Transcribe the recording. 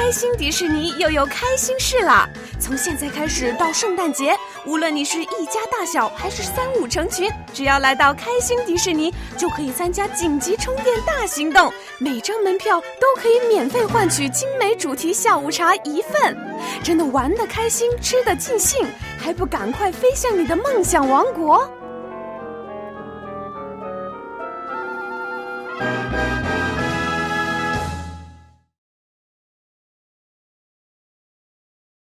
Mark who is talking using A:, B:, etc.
A: 开心迪士尼又有开心事啦！从现在开始到圣诞节，无论你是一家大小还是3、5成群，只要来到开心迪士尼，就可以参加紧急充电大行动，每张门票都可以免费换取精美主题下午茶1份，真的玩得开心，吃得尽兴，还不赶快飞向你的梦想王国？